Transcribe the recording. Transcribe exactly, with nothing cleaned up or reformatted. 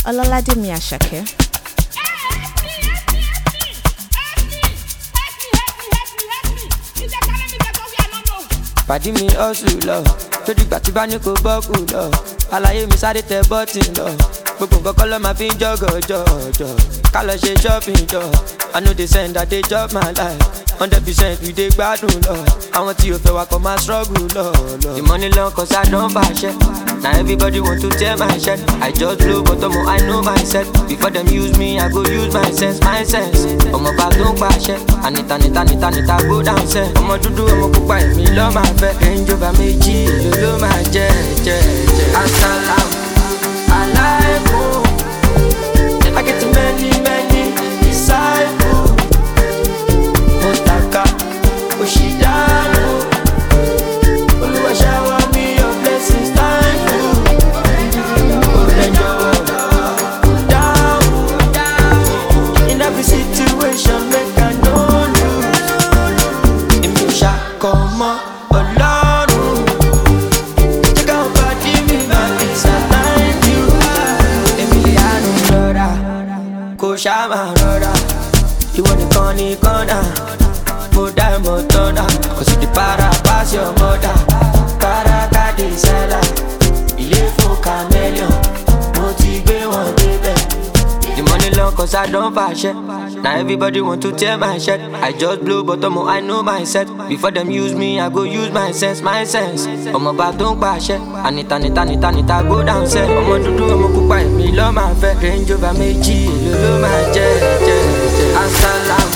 Ọlọ́ládèmí Àṣàkẹ́. Pàdí mi hustle lọ, tó dìgbà tí bá ní kò bọ́ọ̀kù lọ. Àlàyé mi sáré tẹ bọ́tì lọ. Gbogbo nǹkan kọ́ ló máa fi ń jọ́gọ̀jọ̀jọ̀. Ká lọ ṣe shopping jọ. I know they send that they chop my life. Hundred percent we dey gbádùn lọ. Àwọn tí o fẹ́ wa kọ́ máa struggle lọ. The money long cause I don fàṣẹ. Now everybody want to tear my shirt. I just blow but omo I know myself. Before them use me, I go use my sense, my sense. Ọmọ bá tó ń pàṣẹ. Anita nita nita nita go down sẹ́. Ọmọ dúdú ọmọ pupa èmi lọ́ máa fẹ́. Range Rover méjì èlò ló máa jẹ́ jẹ́ jẹ́. Asalaam alaikum. I get many many disciples. Motaka Oshidano. Olúwa shower me your blessings, thank you. In every situation, make I know you. In me come on, Ọlọ́run. Check out body me back, it's a thank you. Emiliano Lora, Koshama Lora. You want the corny corner, mo die mo tona. Cause you the para pass your mother. Para kadi sala, ilé fún chameleon. Mo ti gbé wọn débẹ̀. The money long cause I don't fashion. Now everybody want to tear my shirt. I just blow but omo I know myself. Before them use me, I go use my sense, my sense. Ọmọ bá tó ń pàṣẹ. Anita nita nita nita go down sẹ́. Ọmọ dúdú ọmọ pupa èmi lọ́ máa fẹ́. Range Rover méjì èlò ló máa jẹ́ jẹ́ jẹ́. Asalaam